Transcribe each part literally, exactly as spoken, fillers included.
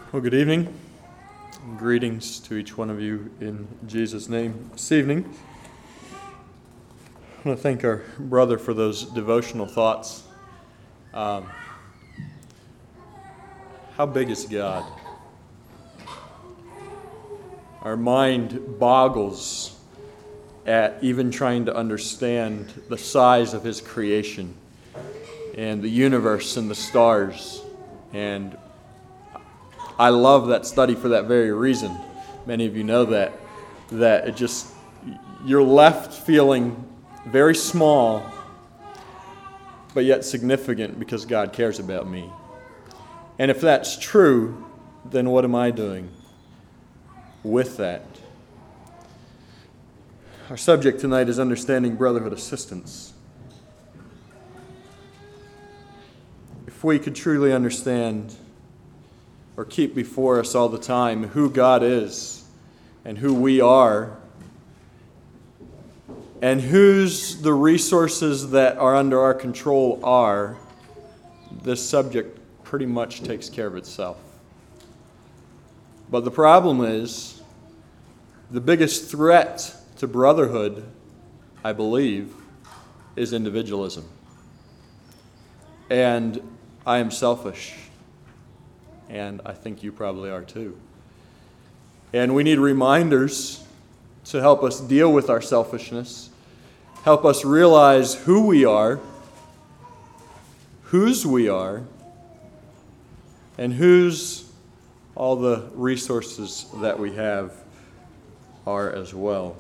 Well, good evening. Greetings to each one of you in Jesus' name this evening. I want to thank our brother for those devotional thoughts. Um, how big is God? Our mind boggles at even trying to understand the size of His creation and the universe and the stars. And I love that study for that very reason. Many of you know that, that it just, you're left feeling very small, but yet significant because God cares about me. And if that's true, then what am I doing with that? Our subject tonight is understanding brotherhood assistance. If we could truly understand or keep before us all the time who God is and who we are and whose the resources that are under our control are, this subject pretty much takes care of itself. But the problem is, the biggest threat to brotherhood, I believe, is individualism. And I am selfish. And I think you probably are too. And we need reminders to help us deal with our selfishness, help us realize who we are, whose we are, and whose all the resources that we have are as well.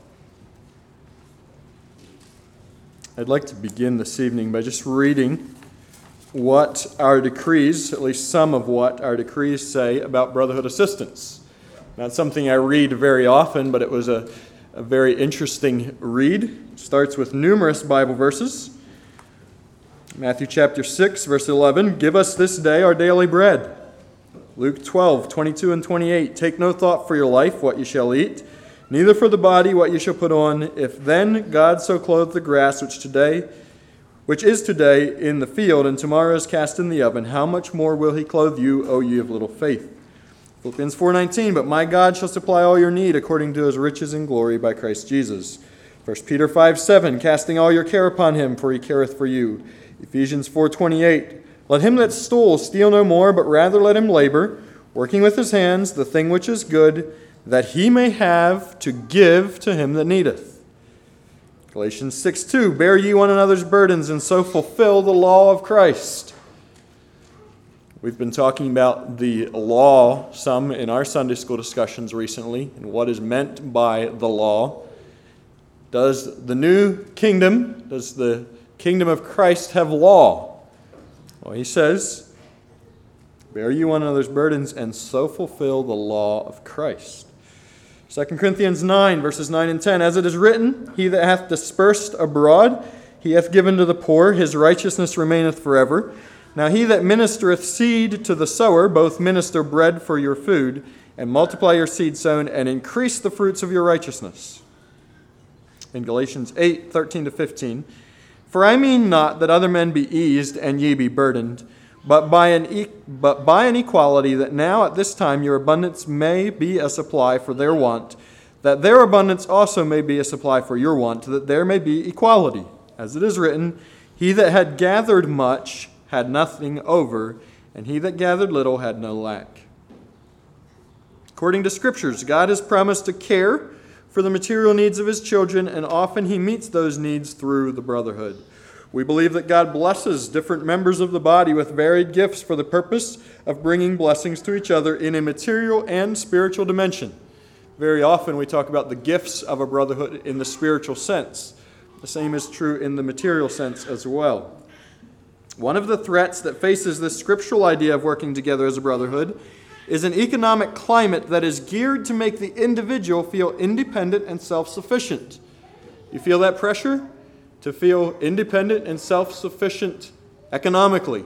I'd like to begin this evening by just reading what our decrees, at least some of what our decrees say about brotherhood assistance. Not something I read very often, but it was a, a very interesting read. It starts with numerous Bible verses. Matthew chapter six, verse eleven, "Give us this day our daily bread." Luke twelve, twenty-two and twenty-eight, "Take no thought for your life, what you shall eat, neither for the body, what you shall put on. If then God so clothe the grass, which today which is today in the field, and tomorrow is cast in the oven, how much more will He clothe you, O ye of little faith?" Philippians four nineteen, "But my God shall supply all your need according to His riches in glory by Christ Jesus." First Peter five seven, "Casting all your care upon Him, for He careth for you." Ephesians four twenty-eight, "Let him that stole steal no more, but rather let him labor, working with his hands the thing which is good, that he may have to give to him that needeth." Galatians six two, "Bear ye one another's burdens, and so fulfill the law of Christ." We've been talking about the law some in our Sunday school discussions recently, and what is meant by the law. Does the new kingdom, does the kingdom of Christ have law? Well, he says, "Bear ye one another's burdens, and so fulfill the law of Christ." Second Corinthians nine, verses nine and ten, "As it is written, He that hath dispersed abroad, He hath given to the poor, His righteousness remaineth forever. Now he that ministereth seed to the sower, both minister bread for your food, and multiply your seed sown, and increase the fruits of your righteousness." In Galatians eight, thirteen to fifteen, "For I mean not that other men be eased, and ye be burdened, But by an e- but by an equality, that now at this time your abundance may be a supply for their want, that their abundance also may be a supply for your want, that there may be equality. As it is written, He that had gathered much had nothing over, and he that gathered little had no lack." According to Scriptures, God has promised to care for the material needs of His children, and often He meets those needs through the brotherhood. We believe that God blesses different members of the body with varied gifts for the purpose of bringing blessings to each other in a material and spiritual dimension. Very often we talk about the gifts of a brotherhood in the spiritual sense. The same is true in the material sense as well. One of the threats that faces this scriptural idea of working together as a brotherhood is an economic climate that is geared to make the individual feel independent and self-sufficient. You feel that pressure? To feel independent and self-sufficient economically.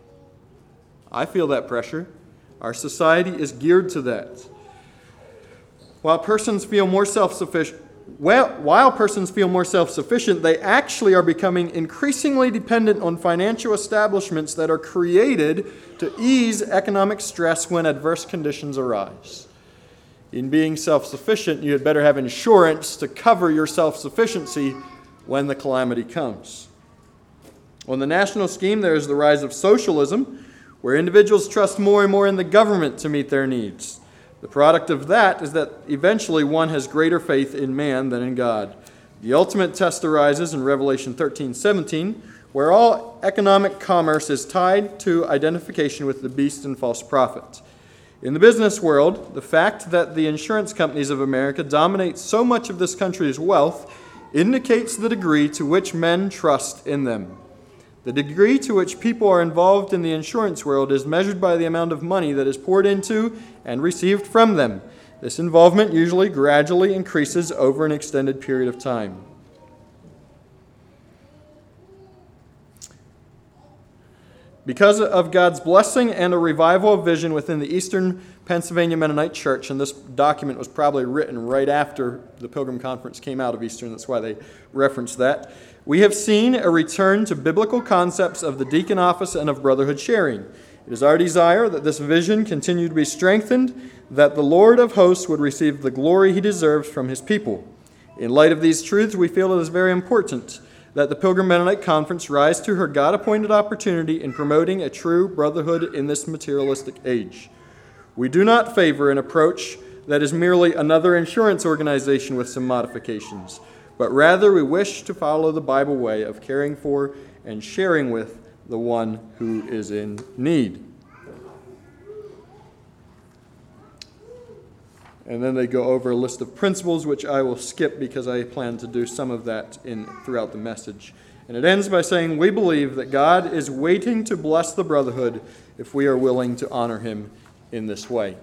I feel that pressure. Our society is geared to that. While persons feel more self-sufficient, well, while persons feel more self-sufficient, they actually are becoming increasingly dependent on financial establishments that are created to ease economic stress when adverse conditions arise. In being self-sufficient, you had better have insurance to cover your self-sufficiency when the calamity comes. On the national scheme, there is the rise of socialism, where individuals trust more and more in the government to meet their needs. The product of that is that eventually one has greater faith in man than in God. The ultimate test arises in Revelation thirteen seventeen, where all economic commerce is tied to identification with the beast and false prophet. In the business world, the fact that the insurance companies of America dominate so much of this country's wealth indicates the degree to which men trust in them. The degree to which people are involved in the insurance world is measured by the amount of money that is poured into and received from them. This involvement usually gradually increases over an extended period of time. Because of God's blessing and a revival of vision within the Eastern Pennsylvania Mennonite Church, and this document was probably written right after the Pilgrim Conference came out of Eastern, that's why they referenced that, we have seen a return to biblical concepts of the deacon office and of brotherhood sharing. It is our desire that this vision continue to be strengthened, that the Lord of hosts would receive the glory he deserves from his people. In light of these truths, we feel it is very important that the Pilgrim Mennonite Conference rise to her God-appointed opportunity in promoting a true brotherhood in this materialistic age. We do not favor an approach that is merely another insurance organization with some modifications, but rather we wish to follow the Bible way of caring for and sharing with the one who is in need. And then they go over a list of principles, which I will skip because I plan to do some of that in throughout the message. And it ends by saying, we believe that God is waiting to bless the brotherhood if we are willing to honor him in this way.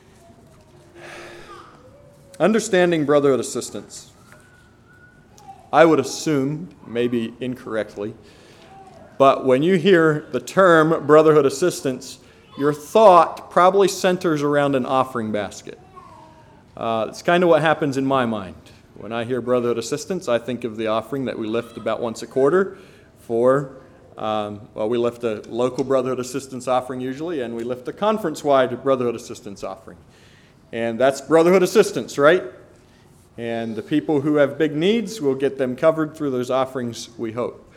Understanding brotherhood assistance. I would assume, maybe incorrectly, but when you hear the term brotherhood assistance, your thought probably centers around an offering basket. Uh, it's kind of what happens in my mind. When I hear brotherhood assistance, I think of the offering that we lift about once a quarter for, um, well, we lift a local brotherhood assistance offering usually, and we lift a conference-wide brotherhood assistance offering. And that's brotherhood assistance, right? And the people who have big needs, will get them covered through those offerings, we hope.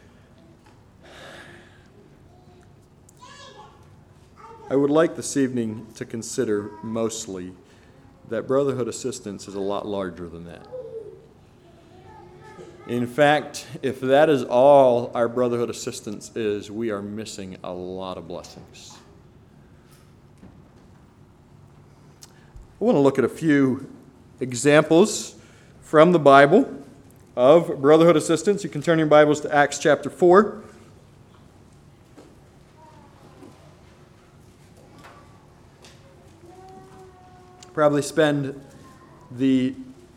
I would like this evening to consider mostly that brotherhood assistance is a lot larger than that. In fact, if that is all our brotherhood assistance is, we are missing a lot of blessings. I want to look at a few examples from the Bible of brotherhood assistance. You can turn your Bibles to Acts chapter four. Probably spend the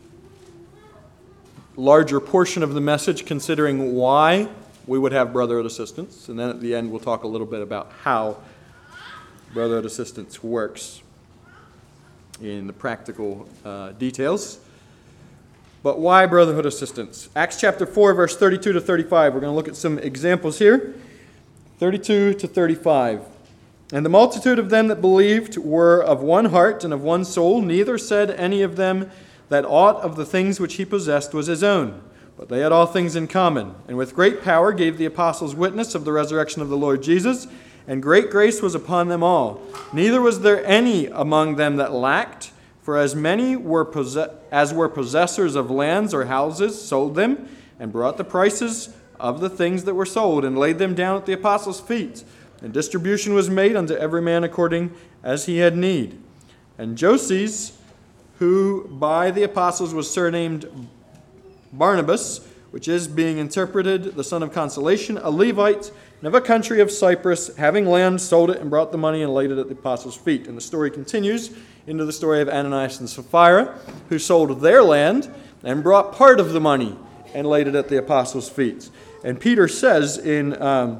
larger portion of the message considering why we would have brotherhood assistance, and then at the end we'll talk a little bit about how brotherhood assistance works in the practical uh, details. But why brotherhood assistance? Acts chapter four, verse thirty-two to thirty-five. We're going to look at some examples here. thirty-two to thirty-five. And the multitude of them that believed were of one heart and of one soul. Neither said any of them that aught of the things which he possessed was his own, but they had all things in common. And with great power gave the apostles witness of the resurrection of the Lord Jesus, and great grace was upon them all. Neither was there any among them that lacked, for as many were possess- as were possessors of lands or houses sold them, and brought the prices of the things that were sold, and laid them down at the apostles' feet. And distribution was made unto every man according as he had need. And Joses, who by the apostles was surnamed Barnabas, which is, being interpreted, the son of consolation, a Levite, and of a country of Cyprus, having land, sold it, and brought the money, and laid it at the apostles' feet. And the story continues into the story of Ananias and Sapphira, who sold their land, and brought part of the money, and laid it at the apostles' feet. And Peter says in um,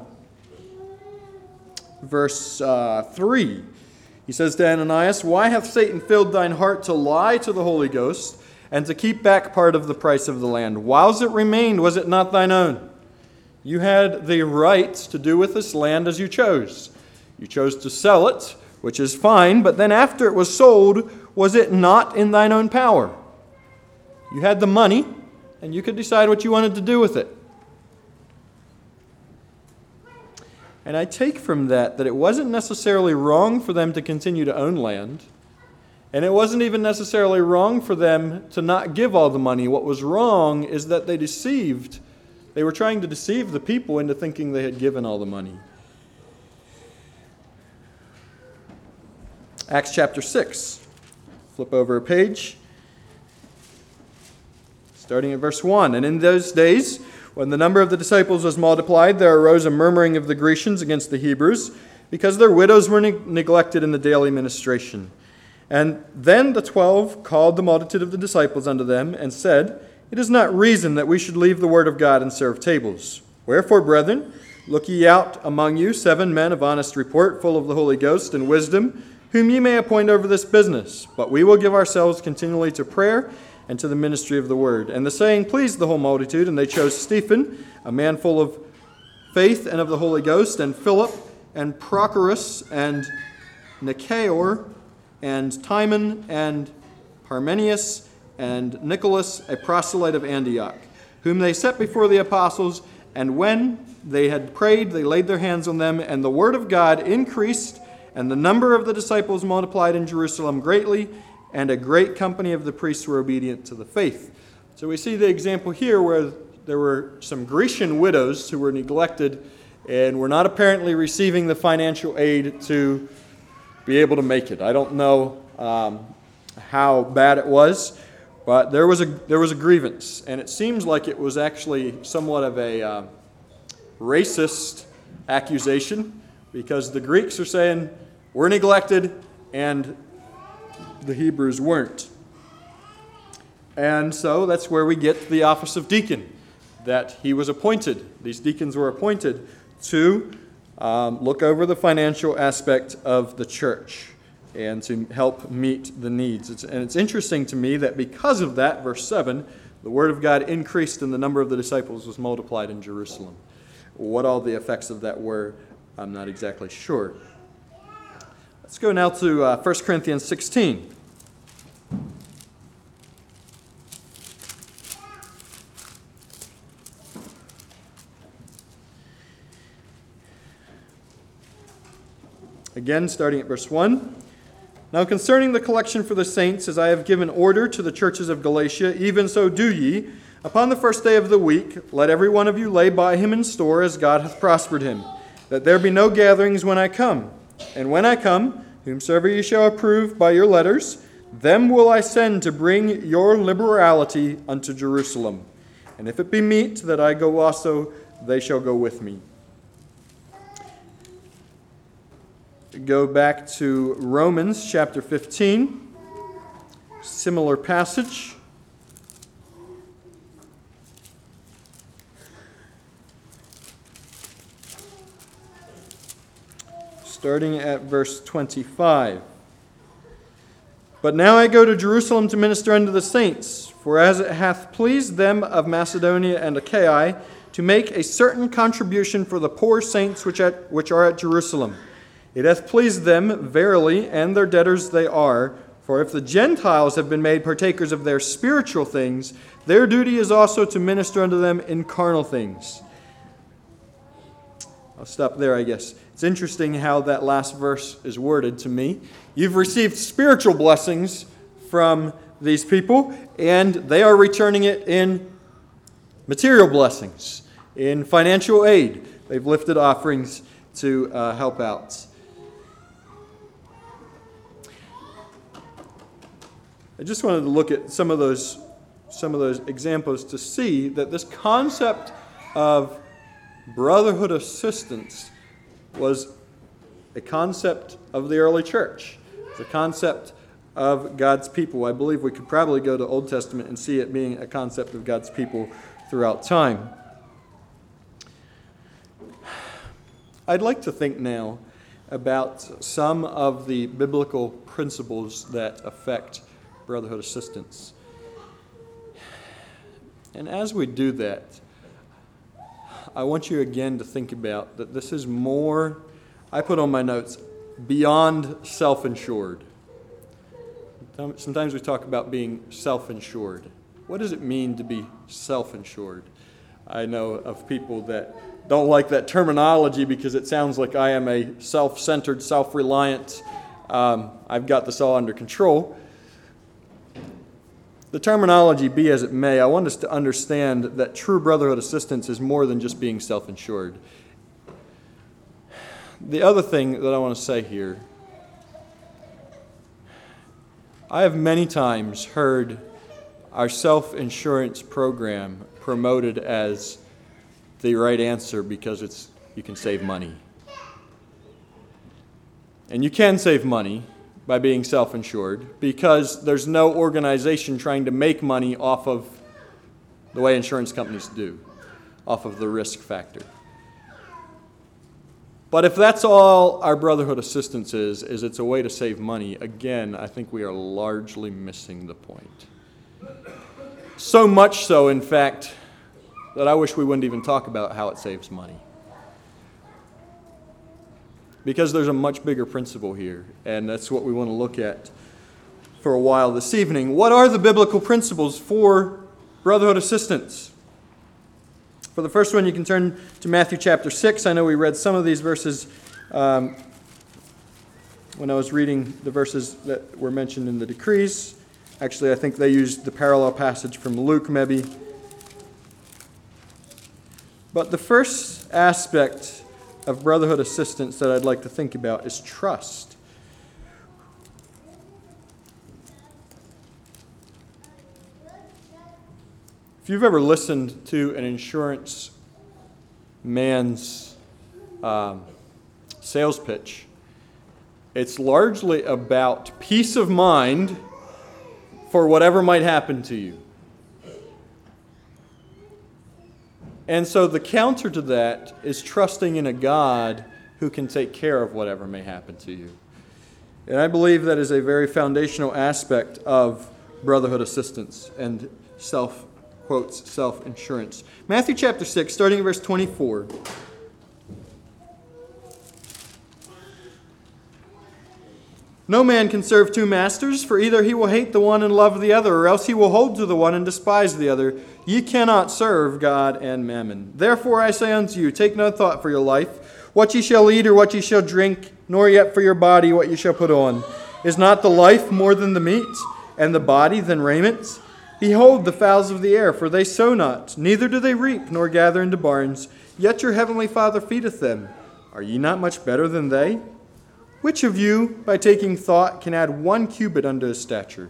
verse uh, three, he says to Ananias, why hath Satan filled thine heart to lie to the Holy Ghost, and to keep back part of the price of the land. Whiles it remained, was it not thine own? You had the right to do with this land as you chose. You chose to sell it, which is fine, but then after it was sold, was it not in thine own power? You had the money, and you could decide what you wanted to do with it. And I take from that that it wasn't necessarily wrong for them to continue to own land, and it wasn't even necessarily wrong for them to not give all the money. What was wrong is that they deceived. They were trying to deceive the people into thinking they had given all the money. Acts chapter six. Flip over a page. Starting at verse one. And in those days, when the number of the disciples was multiplied, there arose a murmuring of the Grecians against the Hebrews, because their widows were ne- neglected in the daily ministration. And then the twelve called the multitude of the disciples unto them, and said, It is not reason that we should leave the word of God and serve tables. Wherefore, brethren, look ye out among you seven men of honest report, full of the Holy Ghost and wisdom, whom ye may appoint over this business. But we will give ourselves continually to prayer and to the ministry of the word. And the saying pleased the whole multitude, and they chose Stephen, a man full of faith and of the Holy Ghost, and Philip, and Prochorus, and Nicanor, and Timon, and Parmenius, and Nicholas, a proselyte of Antioch, whom they set before the apostles. And when they had prayed, they laid their hands on them, and the word of God increased, and the number of the disciples multiplied in Jerusalem greatly, and a great company of the priests were obedient to the faith. So we see the example here where there were some Grecian widows who were neglected and were not apparently receiving the financial aid to be able to make it. I don't know um, how bad it was, but there was a there was a grievance, and it seems like it was actually somewhat of a uh, racist accusation, because the Greeks are saying we're neglected and the Hebrews weren't. And so that's where we get the office of deacon, that he was appointed. These deacons were appointed to um, look over the financial aspect of the church and to help meet the needs. It's, and it's interesting to me that because of that, verse seven, the word of God increased and the number of the disciples was multiplied in Jerusalem. What all the effects of that were, I'm not exactly sure. Let's go now to uh, First Corinthians sixteen. Again, starting at verse one. Now concerning the collection for the saints, as I have given order to the churches of Galatia, even so do ye. Upon the first day of the week, let every one of you lay by him in store as God hath prospered him, that there be no gatherings when I come. And when I come, whomsoever ye shall approve by your letters, them will I send to bring your liberality unto Jerusalem. And if it be meet that I go also, they shall go with me. Go back to Romans chapter fifteen, similar passage. Starting at verse twenty-five. But now I go to Jerusalem to minister unto the saints, for as it hath pleased them of Macedonia and Achaia to make a certain contribution for the poor saints which, at, which are at Jerusalem. It hath pleased them, verily, and their debtors they are. For if the Gentiles have been made partakers of their spiritual things, their duty is also to minister unto them in carnal things. I'll stop there, I guess. It's interesting how that last verse is worded to me. You've received spiritual blessings from these people, and they are returning it in material blessings, in financial aid. They've lifted offerings to uh, help out. I just wanted to look at some of those some of those examples to see that this concept of brotherhood assistance was a concept of the early church. It's a concept of God's people. I believe we could probably go to Old Testament and see it being a concept of God's people throughout time. I'd like to think now about some of the biblical principles that affect brotherhood assistance. And as we do that, I want you again to think about that this is more, I put on my notes, beyond self-insured. Sometimes we talk about being self-insured. What does it mean to be self-insured? I know of people that don't like that terminology because it sounds like I am a self-centered, self-reliant, um, I've got this all under control. The terminology be as it may, I want us to understand that true brotherhood assistance is more than just being self-insured. The other thing that I want to say here, I have many times heard our self-insurance program promoted as the right answer because it's you can save money. And you can save money by being self-insured because there's no organization trying to make money off of the way insurance companies do, off of the risk factor. But if that's all our brotherhood assistance is, is it's a way to save money, again, I think we are largely missing the point. So much so, in fact, that I wish we wouldn't even talk about how it saves money. Because there's a much bigger principle here, and that's what we want to look at for a while this evening. What are the biblical principles for brotherhood assistance? For the first one, you can turn to Matthew chapter six. I know we read some of these verses um, when I was reading the verses that were mentioned in the decrees. Actually, I think they used the parallel passage from Luke, maybe. But the first aspect of brotherhood assistance that I'd like to think about is trust. If you've ever listened to an insurance man's um, sales pitch, it's largely about peace of mind for whatever might happen to you. And so the counter to that is trusting in a God who can take care of whatever may happen to you. And I believe that is a very foundational aspect of brotherhood assistance and self, quotes, self-insurance. Matthew chapter six, starting in verse twenty-four. No man can serve two masters, for either he will hate the one and love the other, or else he will hold to the one and despise the other. Ye cannot serve God and mammon. Therefore I say unto you, take no thought for your life, what ye shall eat or what ye shall drink, nor yet for your body what ye shall put on. Is not the life more than the meat, and the body than raiment? Behold the fowls of the air, for they sow not, neither do they reap, nor gather into barns, yet your heavenly Father feedeth them. Are ye not much better than they? Which of you, by taking thought, can add one cubit unto his stature?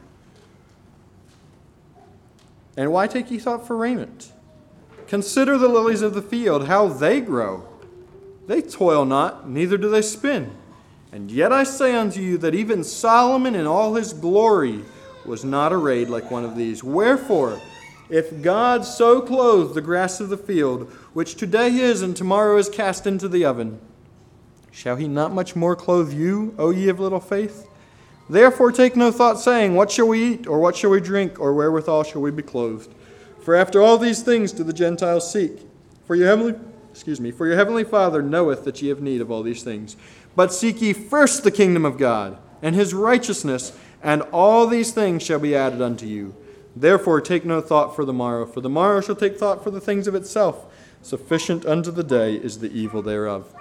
And why take ye thought for raiment? Consider the lilies of the field, how they grow. They toil not, neither do they spin. And yet I say unto you that even Solomon in all his glory was not arrayed like one of these. Wherefore, if God so clothe the grass of the field, which today is and tomorrow is cast into the oven, shall he not much more clothe you, O ye of little faith? Therefore take no thought, saying, what shall we eat, or what shall we drink, or wherewithal shall we be clothed? For after all these things do the Gentiles seek. For your heavenly, excuse me, for your heavenly Father knoweth that ye have need of all these things. But seek ye first the kingdom of God, and his righteousness, and all these things shall be added unto you. Therefore take no thought for the morrow, for the morrow shall take thought for the things of itself. Sufficient unto the day is the evil thereof.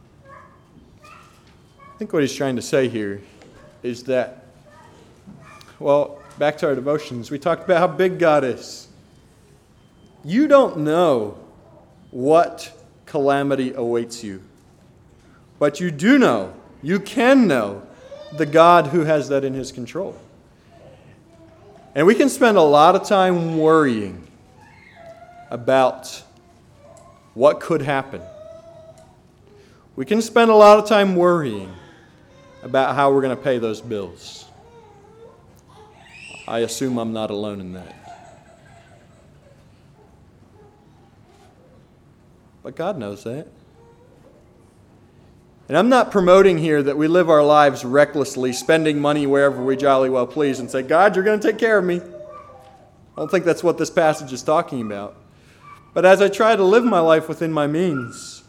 I think what he's trying to say here is that, well, back to our devotions, we talked about how big God is. You don't know what calamity awaits you, but you do know, you can know, the God who has that in his control. And we can spend a lot of time worrying about what could happen. We can spend a lot of time worrying about how we're going to pay those bills. I assume I'm not alone in that. But God knows that. And I'm not promoting here that we live our lives recklessly, spending money wherever we jolly well please, and say, God, you're going to take care of me. I don't think that's what this passage is talking about. But as I try to live my life within my means,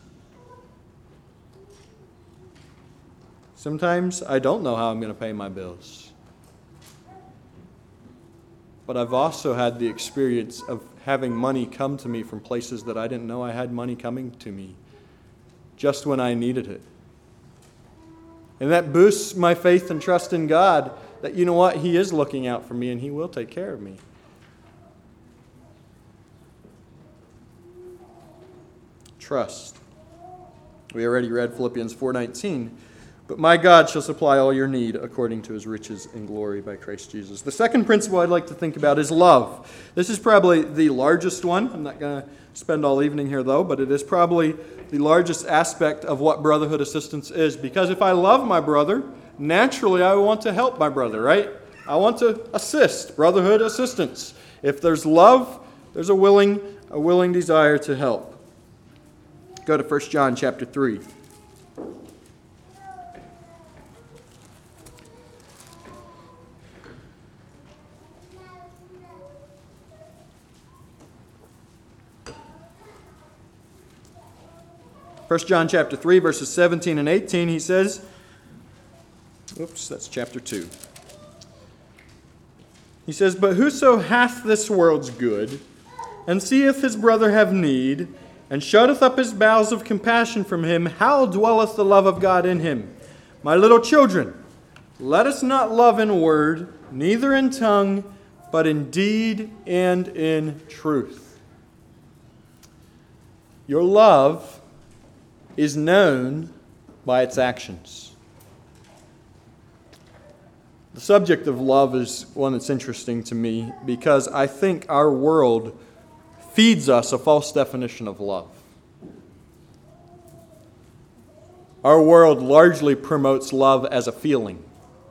sometimes I don't know how I'm going to pay my bills. But I've also had the experience of having money come to me from places that I didn't know I had money coming to me just when I needed it. And that boosts my faith and trust in God that, you know what, He is looking out for me and He will take care of me. Trust. We already read Philippians four nineteen. But my God shall supply all your need according to His riches in glory by Christ Jesus. The second principle I'd like to think about is love. This is probably the largest one. I'm not going to spend all evening here, though, but it is probably the largest aspect of what brotherhood assistance is. Because if I love my brother, naturally I want to help my brother, right? I want to assist, brotherhood assistance. If there's love, there's a willing, a willing desire to help. Go to First John chapter three. First John chapter three, verses seventeen and eighteen, he says, oops, that's chapter two. He says, But whoso hath this world's good, and seeth his brother have need, and shutteth up his bowels of compassion from him, how dwelleth the love of God in him? My little children, let us not love in word, neither in tongue, but in deed and in truth. Your love is known by its actions. The subject of love is one that's interesting to me because I think our world feeds us a false definition of love. Our world largely promotes love as a feeling.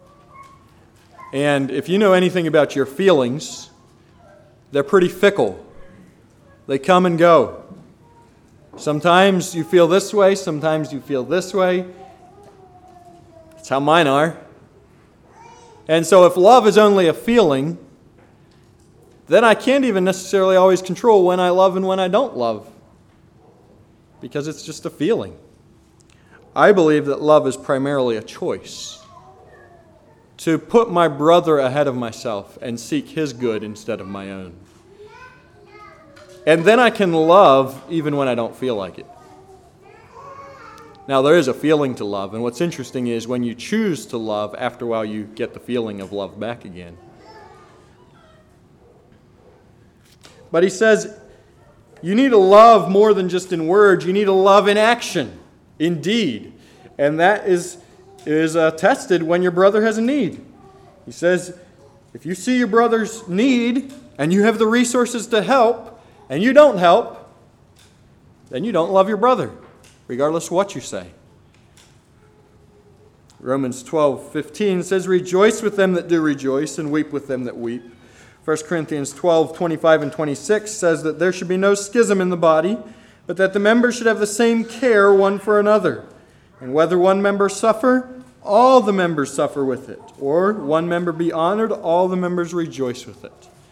And if you know anything about your feelings, they're pretty fickle. They come and go. Sometimes you feel this way, sometimes you feel this way. That's how mine are. And so if love is only a feeling, then I can't even necessarily always control when I love and when I don't love, because it's just a feeling. I believe that love is primarily a choice. To put my brother ahead of myself and seek his good instead of my own. And then I can love even when I don't feel like it. Now, there is a feeling to love, and what's interesting is when you choose to love, after a while you get the feeling of love back again. But he says, you need to love more than just in words. You need to love in action, in deed. And that is, is uh, tested when your brother has a need. He says, if you see your brother's need, and you have the resources to help, and you don't help, then you don't love your brother, regardless of what you say. Romans twelve fifteen says, Rejoice with them that do rejoice, and weep with them that weep. First Corinthians twelve twenty-five and twenty-six says that there should be no schism in the body, but that the members should have the same care one for another. And whether one member suffer, all the members suffer with it. Or one member be honored, all the members rejoice with it.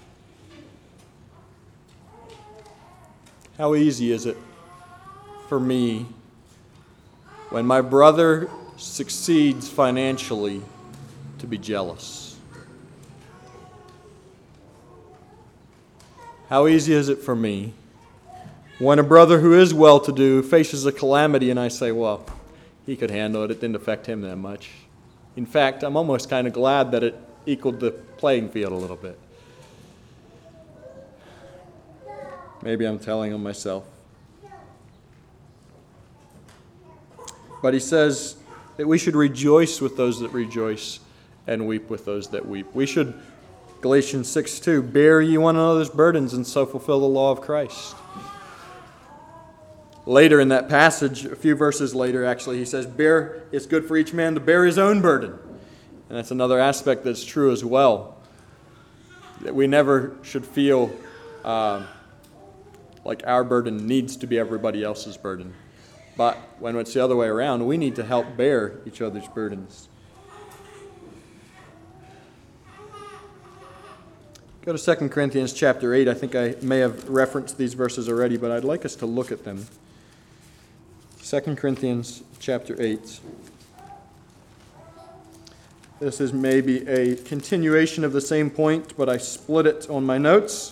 How easy is it for me when my brother succeeds financially to be jealous? How easy is it for me when a brother who is well-to-do faces a calamity and I say, well, he could handle it, it didn't affect him that much. In fact, I'm almost kind of glad that it equaled the playing field a little bit. Maybe I'm telling on myself. But he says that we should rejoice with those that rejoice and weep with those that weep. We should, Galatians six two, bear ye one another's burdens and so fulfill the law of Christ. Later in that passage, a few verses later actually, he says, bear, it's good for each man to bear his own burden. And that's another aspect that's true as well. That we never should feel uh, like our burden needs to be everybody else's burden. But when it's the other way around, we need to help bear each other's burdens. Go to Second Corinthians chapter eight. I think I may have referenced these verses already, but I'd like us to look at them. Second Corinthians chapter eight. This is maybe a continuation of the same point, but I split it on my notes.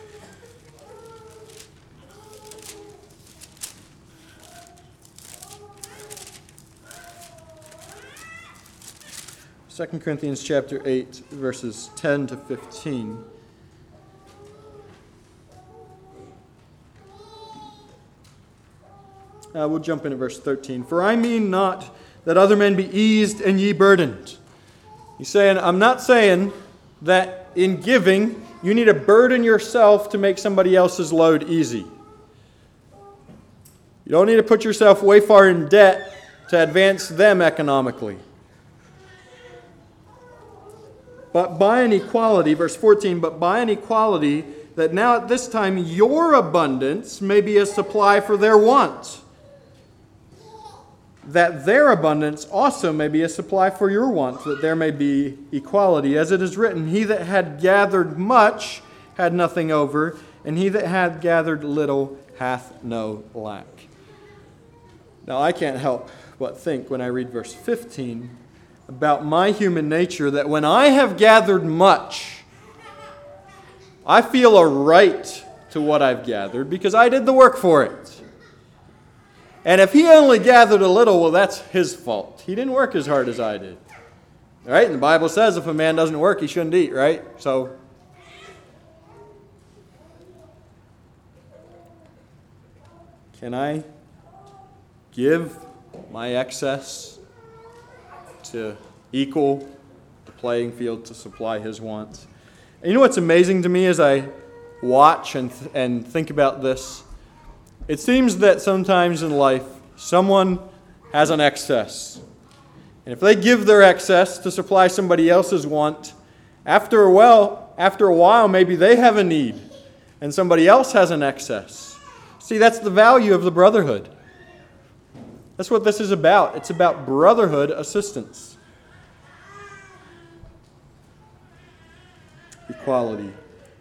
Second Corinthians chapter eight, verses ten to fifteen. Uh, we'll jump in at verse thirteen. For I mean not that other men be eased and ye burdened. He's saying, I'm not saying that in giving you need to burden yourself to make somebody else's load easy. You don't need to put yourself way far in debt to advance them economically. But by an equality, verse fourteen, but by an equality that now at this time your abundance may be a supply for their want, that their abundance also may be a supply for your want, that there may be equality. As it is written, he that had gathered much had nothing over, and he that had gathered little hath no lack. Now I can't help but think when I read verse fifteen about my human nature that when I have gathered much, I feel a right to what I've gathered because I did the work for it. And if he only gathered a little, well, that's his fault. He didn't work as hard as I did. All right? And the Bible says if a man doesn't work, he shouldn't eat, right? So, can I give my excess to equal the playing field to supply his wants? And you know what's amazing to me as I watch and th- and think about this? It seems that sometimes in life, someone has an excess. And if they give their excess to supply somebody else's want, after a while, after a while, maybe they have a need, and somebody else has an excess. See, that's the value of the brotherhood. That's what this is about. It's about brotherhood assistance. Equality.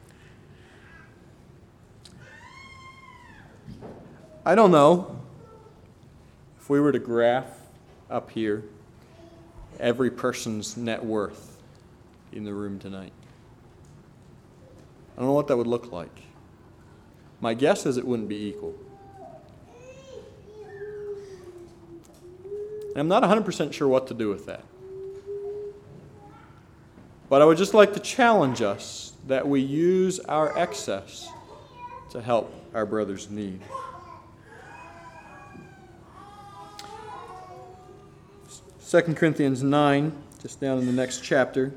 I don't know if we were to graph up here every person's net worth in the room tonight. I don't know what that would look like. My guess is it wouldn't be equal. And I'm not one hundred percent sure what to do with that. But I would just like to challenge us that we use our excess to help our brother's need. Second Corinthians nine, just down in the next chapter.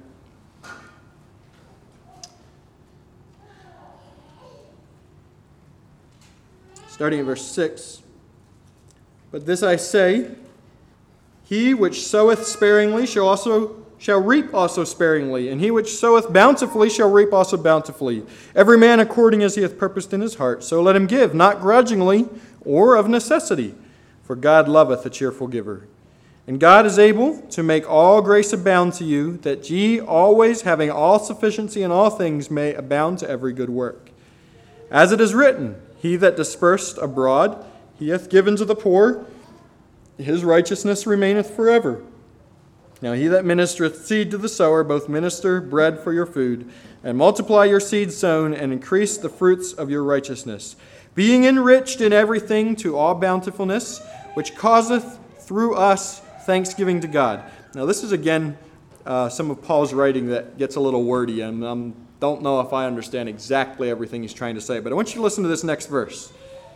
Starting at verse six. But this I say, he which soweth sparingly shall also shall reap also sparingly, and he which soweth bountifully shall reap also bountifully. Every man according as he hath purposed in his heart, so let him give, not grudgingly or of necessity, for God loveth a cheerful giver. And God is able to make all grace abound to you, that ye always, having all sufficiency in all things, may abound to every good work. As it is written, he that dispersed abroad, he hath given to the poor, his righteousness remaineth forever. Now he that ministereth seed to the sower, both minister bread for your food, and multiply your seed sown, and increase the fruits of your righteousness, being enriched in everything to all bountifulness, which causeth through us thanksgiving to God. Now this is again uh, some of Paul's writing that gets a little wordy, and I um, don't know if I understand exactly everything he's trying to say, but I want you to listen to this next verse.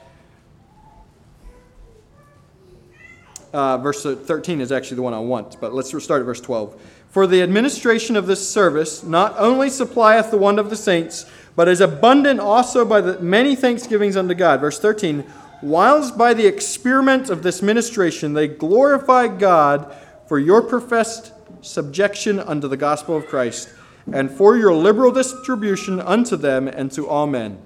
Uh, verse thirteen is actually the one I want, but let's start at verse twelve. For the administration of this service not only supplieth the want of the saints, but is abundant also by the many thanksgivings unto God. Verse thirteen. Whilst by the experiment of this ministration they glorify God for your professed subjection unto the gospel of Christ, and for your liberal distribution unto them and to all men.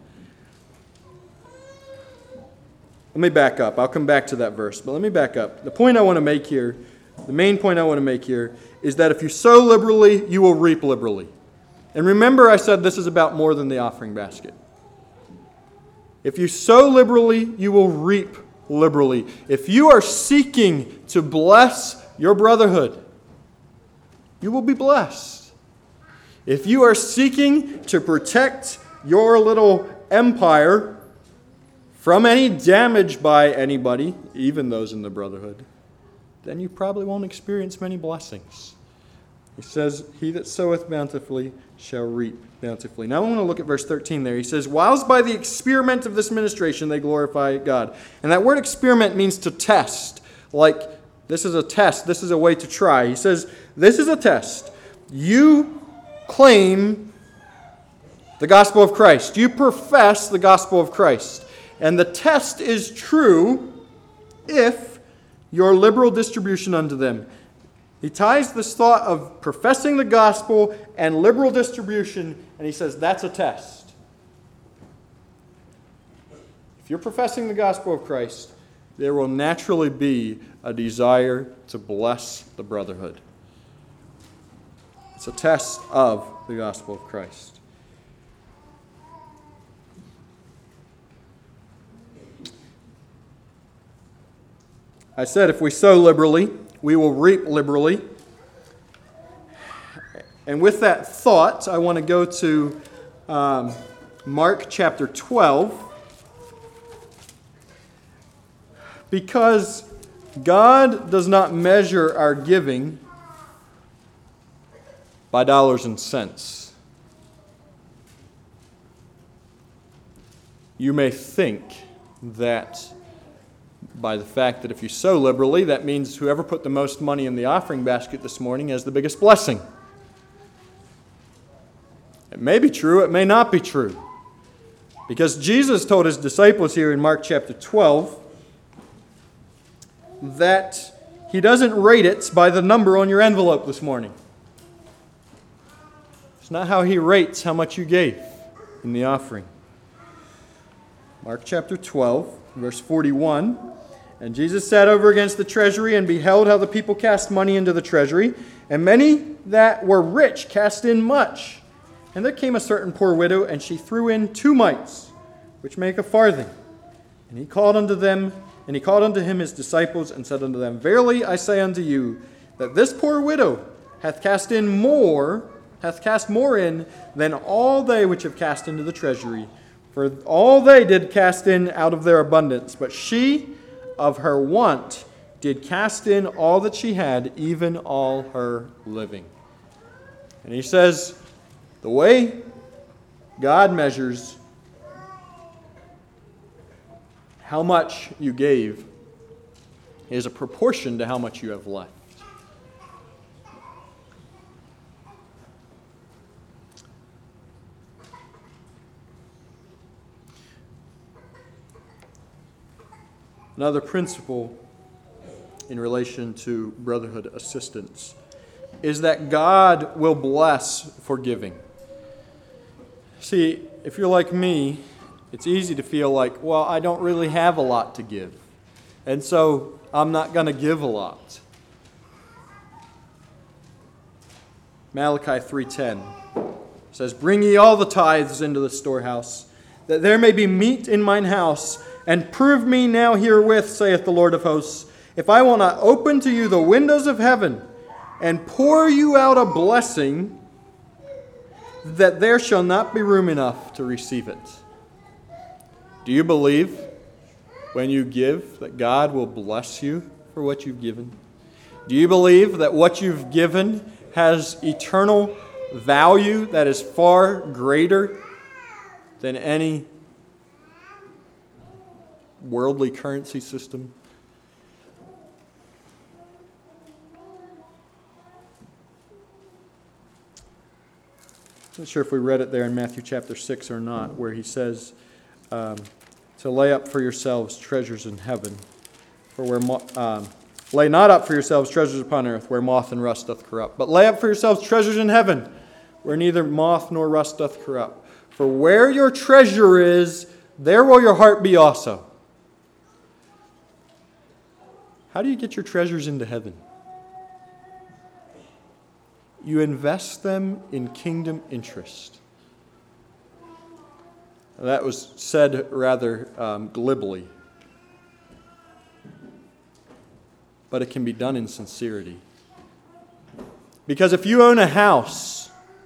Let me back up. I'll come back to that verse, but let me back up. The point I want to make here, the main point I want to make here, is that if you sow liberally, you will reap liberally. And remember, I said this is about more than the offering basket. If you sow liberally, you will reap liberally. If you are seeking to bless your brotherhood, you will be blessed. If you are seeking to protect your little empire from any damage by anybody, even those in the brotherhood, then you probably won't experience many blessings. He says, he that soweth bountifully shall reap bountifully. Now I want to look at verse thirteen there. He says, whilst by the experiment of this ministration they glorify God. And that word experiment means to test. Like, this is a test. This is a way to try. He says, this is a test. You claim the gospel of Christ. You profess the gospel of Christ. And the test is true if your liberal distribution unto them. He ties this thought of professing the gospel and liberal distribution, and he says that's a test. If you're professing the gospel of Christ, there will naturally be a desire to bless the brotherhood. It's a test of the gospel of Christ. I said if we sow liberally, we will reap liberally. And with that thought, I want to go to um, Mark chapter twelve. Because God does not measure our giving by dollars and cents. You may think that by the fact that if you sow liberally, that means whoever put the most money in the offering basket this morning has the biggest blessing. It may be true, it may not be true. Because Jesus told his disciples here in Mark chapter twelve that he doesn't rate it by the number on your envelope this morning. It's not how he rates how much you gave in the offering. Mark chapter twelve, verse forty-one. And Jesus sat over against the treasury and beheld how the people cast money into the treasury. And many that were rich cast in much. And there came a certain poor widow, and she threw in two mites, which make a farthing. And he called unto them, and he called unto him his disciples, and said unto them, Verily I say unto you, that this poor widow hath cast in more, hath cast more in than all they which have cast into the treasury. For all they did cast in out of their abundance, but she of her want did cast in all that she had, even all her living. And he says, the way God measures how much you gave is a proportion to how much you have left. Another principle in relation to brotherhood assistance is that God will bless for giving. See, if you're like me, it's easy to feel like, well, I don't really have a lot to give, and so I'm not going to give a lot. Malachi three ten says, Bring ye all the tithes into the storehouse, that there may be meat in mine house, and prove me now herewith, saith the Lord of hosts, if I will not open to you the windows of heaven, and pour you out a blessing, that there shall not be room enough to receive it. Do you believe when you give that God will bless you for what you've given? Do you believe that what you've given has eternal value that is far greater than any worldly currency system? I'm not sure if we read it there in Matthew chapter six or not, where he says um, to lay up for yourselves treasures in heaven, for where mo- um, lay not up for yourselves treasures upon earth, where moth and rust doth corrupt, but lay up for yourselves treasures in heaven, where neither moth nor rust doth corrupt. For where your treasure is, there will your heart be also. How do you get your treasures into heaven? you invest them in kingdom interest. That was said rather um, glibly, but it can be done in sincerity. Because if you own a house,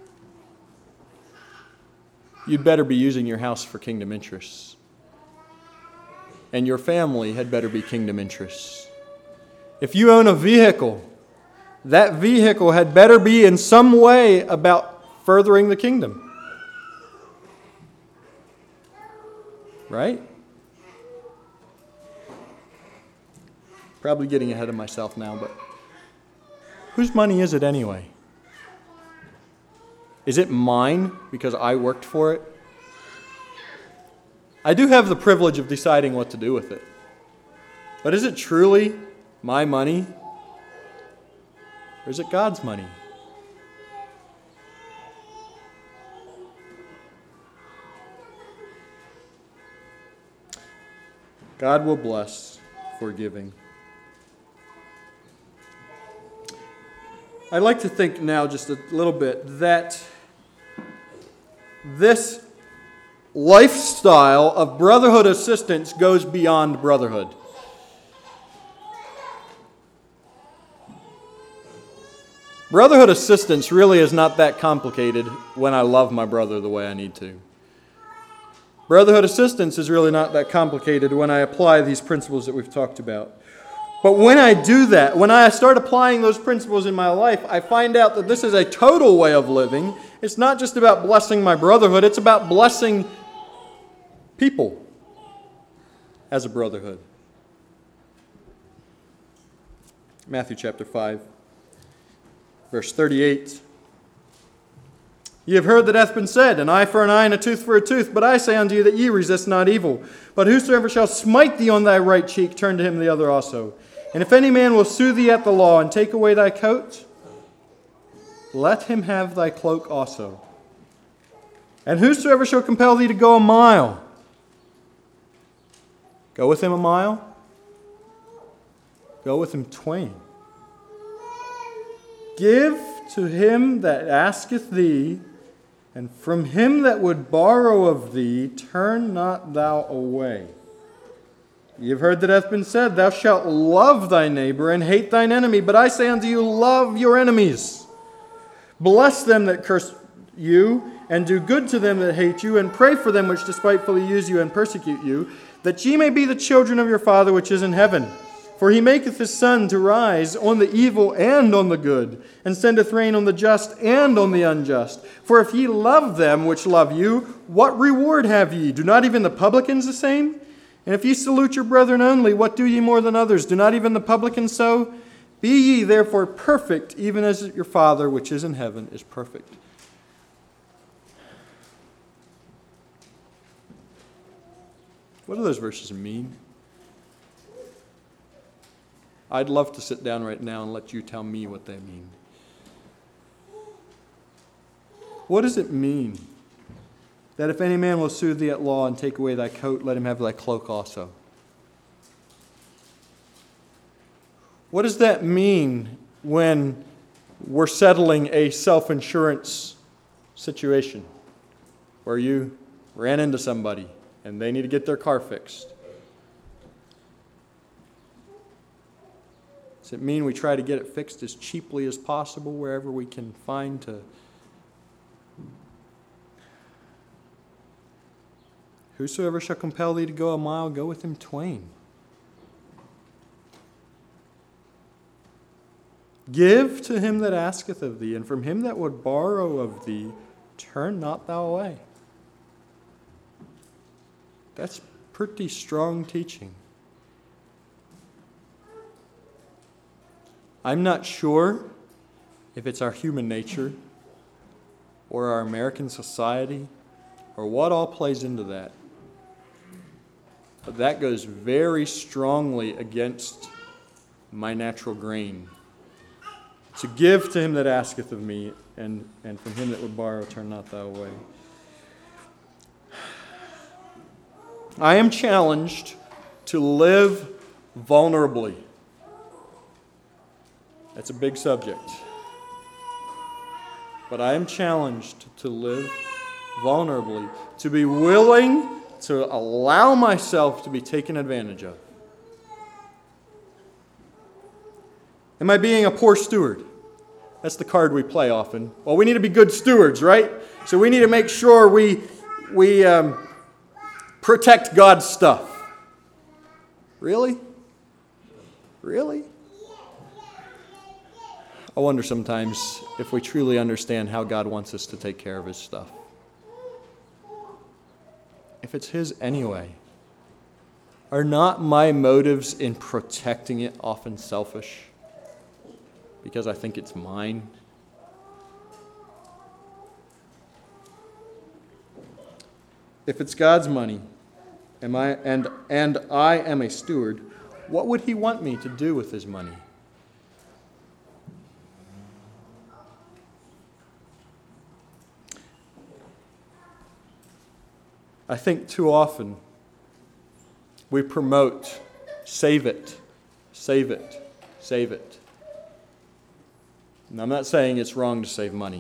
you'd better be using your house for kingdom interests. And your family had better be kingdom interests. If you own a vehicle, that vehicle had better be in some way about furthering the kingdom. Right? Probably getting ahead of myself now, but whose money is it anyway? Is it mine because I worked for it? I do have the privilege of deciding what to do with it. But is it truly my money? Or is it God's money? God will bless for giving. I'd like to think now just a little bit that this lifestyle of brotherhood assistance goes beyond brotherhood. Brotherhood assistance really is not that complicated when I love my brother the way I need to. Brotherhood assistance is really not that complicated when I apply these principles that we've talked about. But when I do that, when I start applying those principles in my life, I find out that this is a total way of living. It's not just about blessing my brotherhood, it's about blessing people as a brotherhood. Matthew chapter five, verse thirty-eight. Ye have heard that hath been said, an eye for an eye and a tooth for a tooth. But I say unto you that ye resist not evil. But whosoever shall smite thee on thy right cheek, turn to him the other also. And if any man will sue thee at the law and take away thy coat, let him have thy cloak also. And whosoever shall compel thee to go a mile, go with him a mile, go with him twain. Give to him that asketh thee, and from him that would borrow of thee, turn not thou away. Ye have heard that hath been said, thou shalt love thy neighbor and hate thine enemy. But I say unto you, love your enemies. Bless them that curse you, and do good to them that hate you, and pray for them which despitefully use you and persecute you, that ye may be the children of your Father which is in heaven. For he maketh his sun to rise on the evil and on the good, and sendeth rain on the just and on the unjust. For if ye love them which love you, what reward have ye? Do not even the publicans the same? And if ye salute your brethren only, what do ye more than others? Do not even the publicans so? Be ye therefore perfect, even as your Father which is in heaven is perfect. What do those verses mean? I'd love to sit down right now and let you tell me what they mean. What does it mean that if any man will sue thee at law and take away thy coat, let him have thy cloak also? What does that mean when we're settling a self-insurance situation where you ran into somebody and they need to get their car fixed? Does it mean we try to get it fixed as cheaply as possible wherever we can find to? Whosoever shall compel thee to go a mile, go with him twain. Give to him that asketh of thee, and from him that would borrow of thee, turn not thou away. That's pretty strong teaching. I'm not sure if it's our human nature or our American society or what all plays into that. But that goes very strongly against my natural grain. To give to him that asketh of me, and, and from him that would borrow, turn not thou away. I am challenged to live vulnerably. That's a big subject. but I am challenged to live vulnerably, to be willing to allow myself to be taken advantage of. Am I being a poor steward? That's the card we play often. Well, we need to be good stewards, right? So we need to make sure we, we um, protect God's stuff. Really? Really? I wonder sometimes if we truly understand how God wants us to take care of His stuff. If it's His anyway, are not my motives in protecting it often selfish? Because I think it's mine? If it's God's money, am I and and I am a steward, what would He want me to do with His money? I think too often we promote save it, save it, save it. And I'm not saying it's wrong to save money.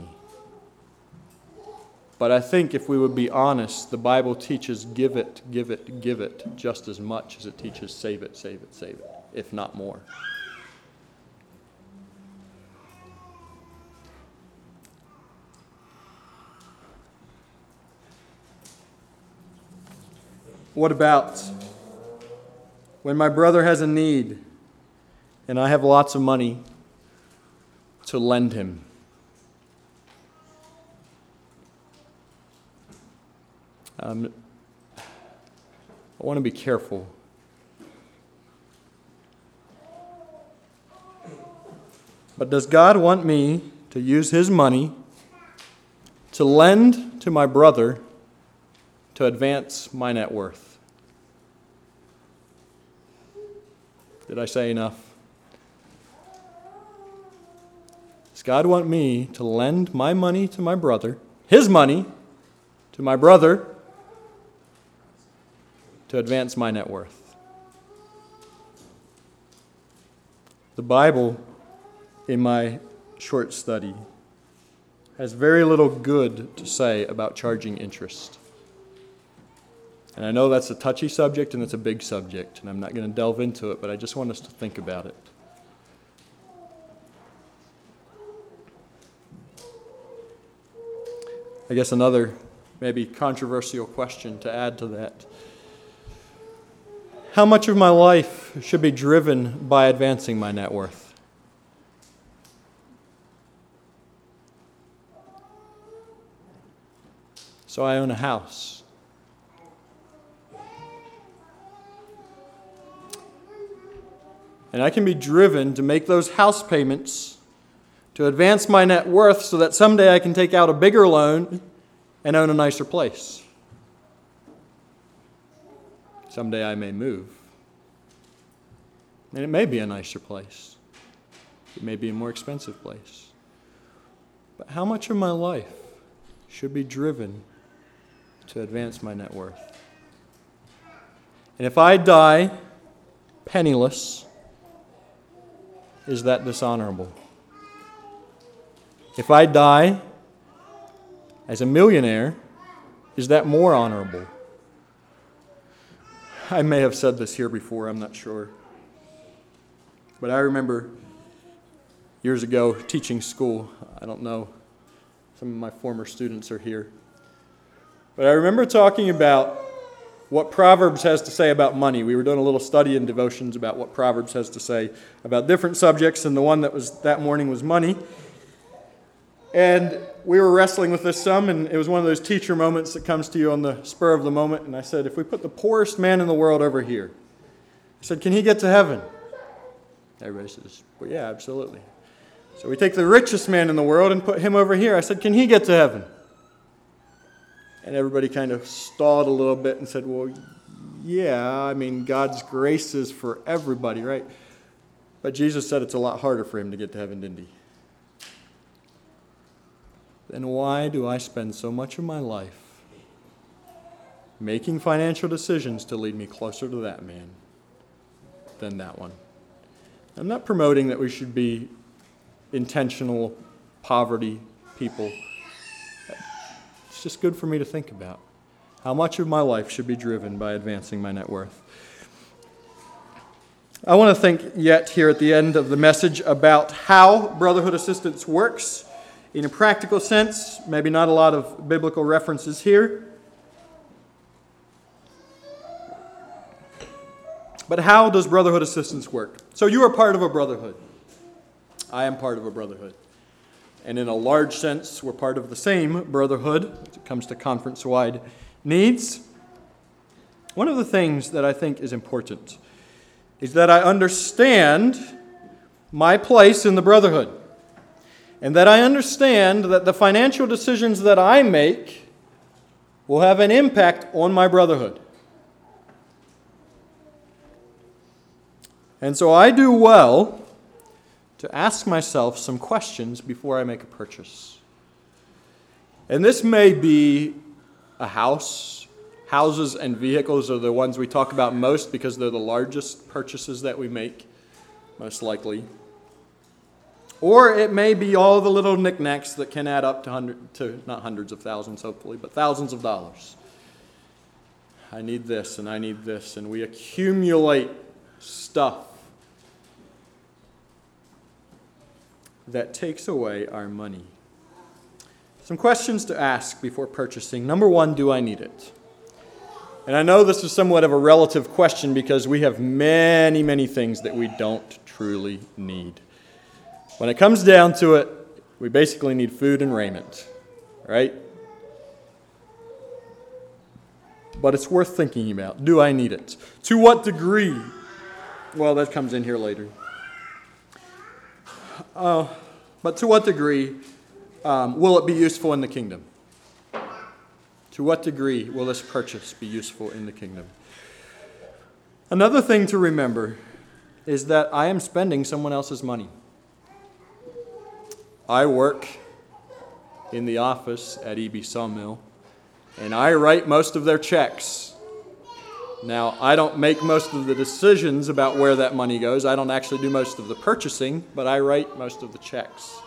But I think if we would be honest, the Bible teaches give it, give it, give it just as much as it teaches save it, save it, save it, if not more. What about when my brother has a need and I have lots of money to lend him? Um, I want to be careful. But does God want me to use His money to lend to my brother to advance my net worth? Did I say enough? Does God want me to lend my money to my brother, his money, to my brother, to advance my net worth? The Bible, in my short study, has very little good to say about charging interest. And I know that's a touchy subject and it's a big subject, and I'm not going to delve into it, but I just want us to think about it. I guess another maybe controversial question to add to that. How much of my life should be driven by advancing my net worth? So I own a house. And I can be driven to make those house payments to advance my net worth so that someday I can take out a bigger loan and own a nicer place. Someday I may move. And it may be a nicer place. It may be a more expensive place. But how much of my life should be driven to advance my net worth? And if I die penniless, is that dishonorable? If I die as a millionaire, is that more honorable? I may have said this here before, I'm not sure. But I remember years ago teaching school. I don't know, some of my former students are here. But I remember talking about what Proverbs has to say about money. We were doing a little study in devotions about what Proverbs has to say about different subjects, and the one that was that morning was money. And we were wrestling with this some, and it was one of those teacher moments that comes to you on the spur of the moment. And I said, if we put the poorest man in the world over here, I said, can he get to heaven? Everybody says, well, yeah, absolutely. So we take the richest man in the world and put him over here. I said, can he get to heaven? And everybody kind of stalled a little bit and said, well, yeah, I mean, God's grace is for everybody, right? But Jesus said it's a lot harder for him to get to heaven, didn't he? Then why do I spend so much of my life making financial decisions to lead me closer to that man than that one? I'm not promoting that we should be intentional poverty people. It's just good for me to think about. How much of my life should be driven by advancing my net worth? I want to think yet here at the end of the message about how brotherhood assistance works in a practical sense. Maybe not a lot of biblical references here. But how does brotherhood assistance work? So you are part of a brotherhood. I am part of a brotherhood. And in a large sense, we're part of the same brotherhood as it comes to conference-wide needs. One of the things that I think is important is that I understand my place in the brotherhood, and that I understand that the financial decisions that I make will have an impact on my brotherhood. And so I do well to ask myself some questions before I make a purchase. And this may be a house. Houses and vehicles are the ones we talk about most because they're the largest purchases that we make, most likely. Or it may be all the little knickknacks that can add up to, hundred, to not hundreds of thousands, hopefully, but thousands of dollars. I need this and I need this, and we accumulate stuff that takes away our money. Some questions to ask before purchasing. Number one, do I need it? And I know this is somewhat of a relative question because we have many, many things that we don't truly need. When it comes down to it, we basically need food and raiment, right? But it's worth thinking about. Do I need it? To what degree? Well, that comes in here later. Uh, but to what degree um, will it be useful in the kingdom? To what degree will this purchase be useful in the kingdom? Another thing to remember is that I am spending someone else's money. I work in the office at E B Sawmill, and I write most of their checks. Now, I don't make most of the decisions about where that money goes. I don't actually do most of the purchasing, but I write most of the checks.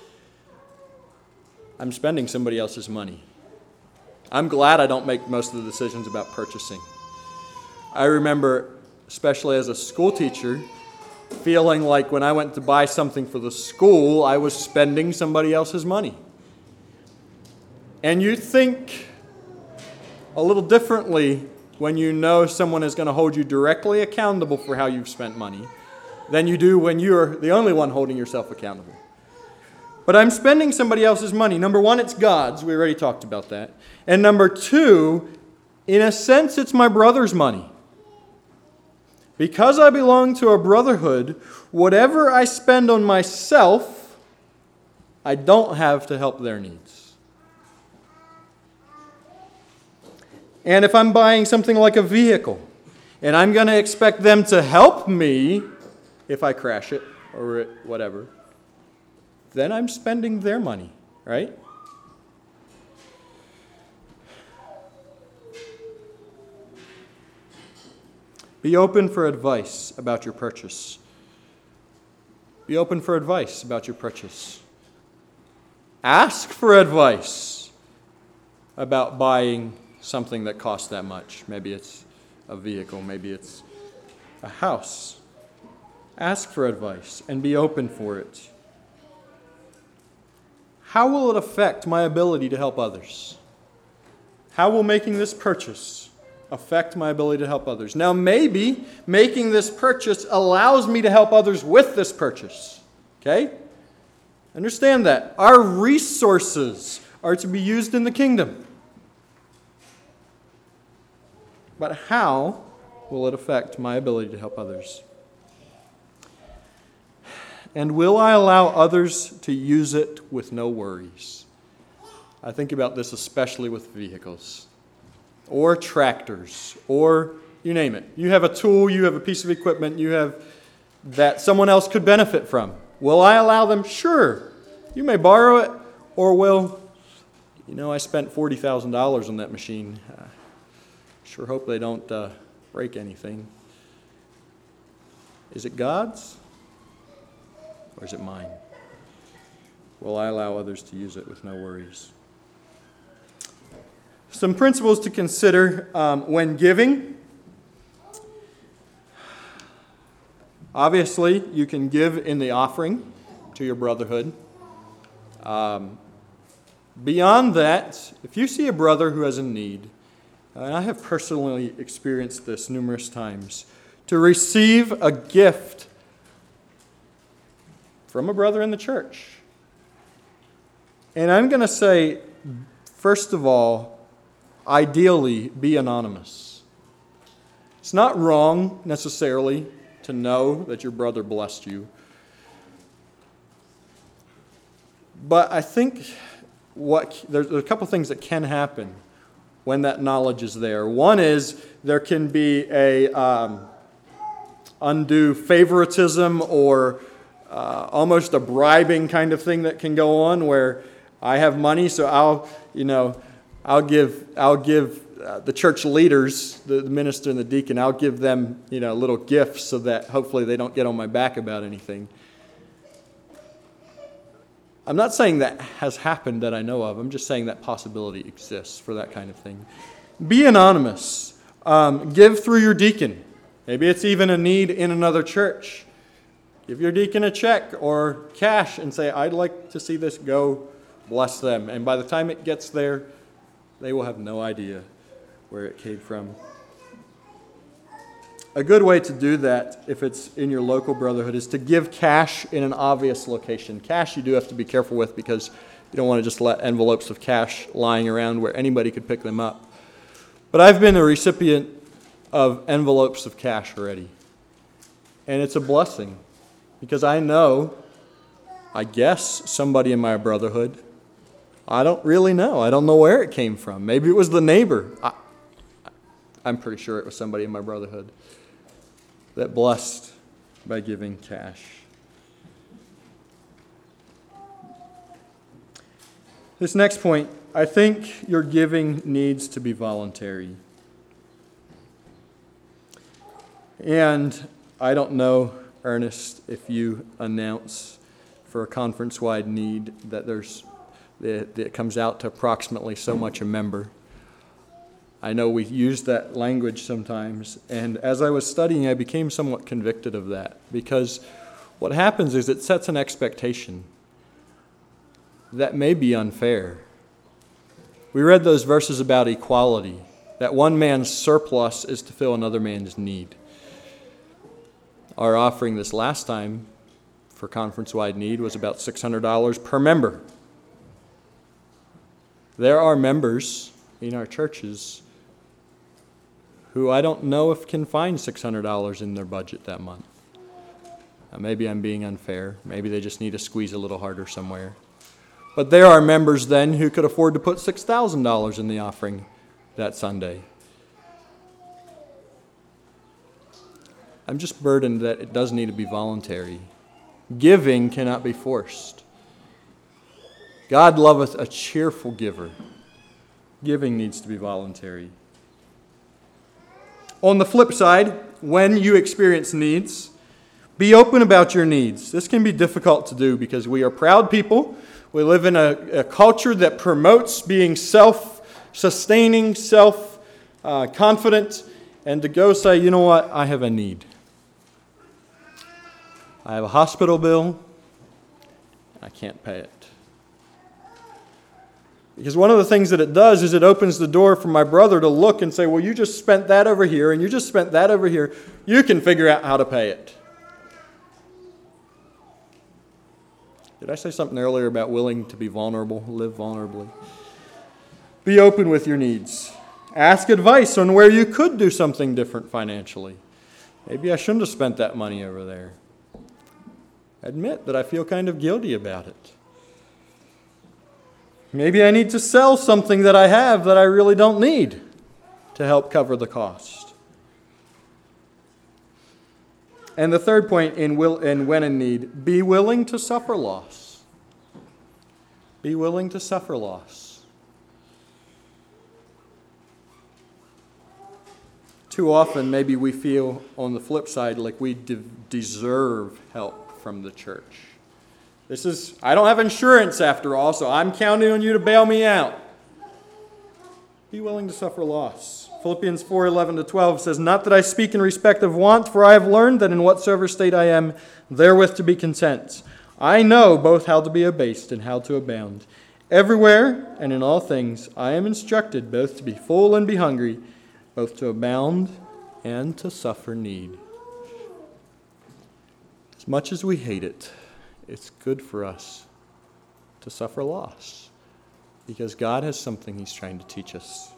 I'm spending somebody else's money. I'm glad I don't make most of the decisions about purchasing. I remember, especially as a school teacher, feeling like when I went to buy something for the school, I was spending somebody else's money. And you think a little differently when you know someone is going to hold you directly accountable for how you've spent money than you do when you're the only one holding yourself accountable. But I'm spending somebody else's money. Number one, it's God's. We already talked about that. And number two, in a sense, it's my brother's money. Because I belong to a brotherhood, whatever I spend on myself, I don't have to help their needs. And if I'm buying something like a vehicle, and I'm going to expect them to help me if I crash it or whatever, then I'm spending their money, right? Be open for advice about your purchase. Be open for advice about your purchase. Ask for advice about buying something that costs that much. Maybe it's a vehicle, maybe it's a house. Ask for advice and be open for it. How will it affect my ability to help others? How will making this purchase affect my ability to help others? Now, maybe making this purchase allows me to help others with this purchase. Okay? Understand that. Our resources are to be used in the kingdom. But how will it affect my ability to help others? And will I allow others to use it with no worries? I think about this especially with vehicles or tractors or you name it. You have a tool, you have a piece of equipment, you have that someone else could benefit from. Will I allow them? Sure. You may borrow it, or will, you know, I spent forty thousand dollars on that machine. I sure hope they don't uh, break anything. Is it God's? Or is it mine? will I allow others to use it with no worries? Some principles to consider um, when giving. Obviously, you can give in the offering to your brotherhood. Um, beyond that, if you see a brother who has a need, and I have personally experienced this numerous times, to receive a gift from a brother in the church. And I'm going to say, first of all, ideally, be anonymous. It's not wrong necessarily to know that your brother blessed you. But I think what there's a couple things that can happen when that knowledge is there. One is there can be a um, undue favoritism or uh, almost a bribing kind of thing that can go on where I have money, so I'll, you know, I'll give, I'll give uh, the church leaders, the, the minister and the deacon, I'll give them, you know, little gifts so that hopefully they don't get on my back about anything. I'm not saying that has happened that I know of. I'm just saying that possibility exists for that kind of thing. Be anonymous. Um, give through your deacon. Maybe it's even a need in another church. Give your deacon a check or cash and say, I'd like to see this go. Bless them. And by the time it gets there, they will have no idea where it came from. A good way to do that, if it's in your local brotherhood, is to give cash in an obvious location. Cash you do have to be careful with because you don't want to just let envelopes of cash lying around where anybody could pick them up. But I've been a recipient of envelopes of cash already. And it's a blessing because I know, I guess, somebody in my brotherhood. I don't really know. I don't know where it came from. Maybe it was the neighbor. I, I'm pretty sure it was somebody in my brotherhood that blessed by giving cash. This next point, I think your giving needs to be voluntary. And I don't know, Ernest, if you announce for a conference-wide need that there's that it comes out to approximately so much a member. I know we use that language sometimes, and as I was studying, I became somewhat convicted of that, because what happens is it sets an expectation that may be unfair. We read those verses about equality, that one man's surplus is to fill another man's need. Our offering this last time for conference-wide need was about six hundred dollars per member. There are members in our churches who I don't know if can find six hundred dollars in their budget that month. Now, maybe I'm being unfair. Maybe they just need to squeeze a little harder somewhere. But there are members then who could afford to put six thousand dollars in the offering that Sunday. I'm just burdened that it does need to be voluntary. Giving cannot be forced. God loveth a cheerful giver. Giving needs to be voluntary. On the flip side, when you experience needs, be open about your needs. This can be difficult to do because we are proud people. We live in a, a culture that promotes being self-sustaining, self-confident, and to go say, you know what, I have a need. I have a hospital bill. I can't pay it. Because one of the things that it does is it opens the door for my brother to look and say, well, you just spent that over here, and you just spent that over here. You can figure out how to pay it. Did I say something earlier about willing to be vulnerable, live vulnerably? Be open with your needs. Ask advice on where you could do something different financially. Maybe I shouldn't have spent that money over there. Admit that I feel kind of guilty about it. Maybe I need to sell something that I have that I really don't need to help cover the cost. And the third point in will in when in need, be willing to suffer loss. Be willing to suffer loss. Too often, maybe we feel on the flip side like we de- deserve help from the church. This is, I don't have insurance after all, so I'm counting on you to bail me out. Be willing to suffer loss. Philippians four, eleven to twelve says, Not that I speak in respect of want, for I have learned that in whatsoever state I am, therewith to be content. I know both how to be abased and how to abound. Everywhere and in all things I am instructed both to be full and be hungry, both to abound and to suffer need. As much as we hate it, it's good for us to suffer loss because God has something He's trying to teach us.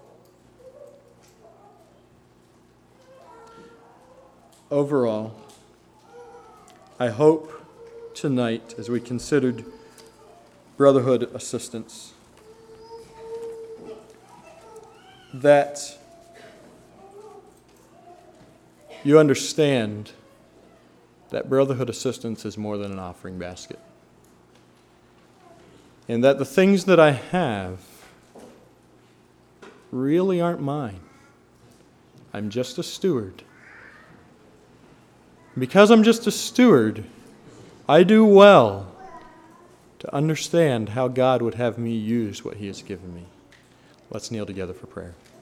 Overall, I hope tonight, as we considered brotherhood assistance, that you understand that brotherhood assistance is more than an offering basket. And that the things that I have really aren't mine. I'm just a steward. Because I'm just a steward, I do well to understand how God would have me use what He has given me. Let's kneel together for prayer.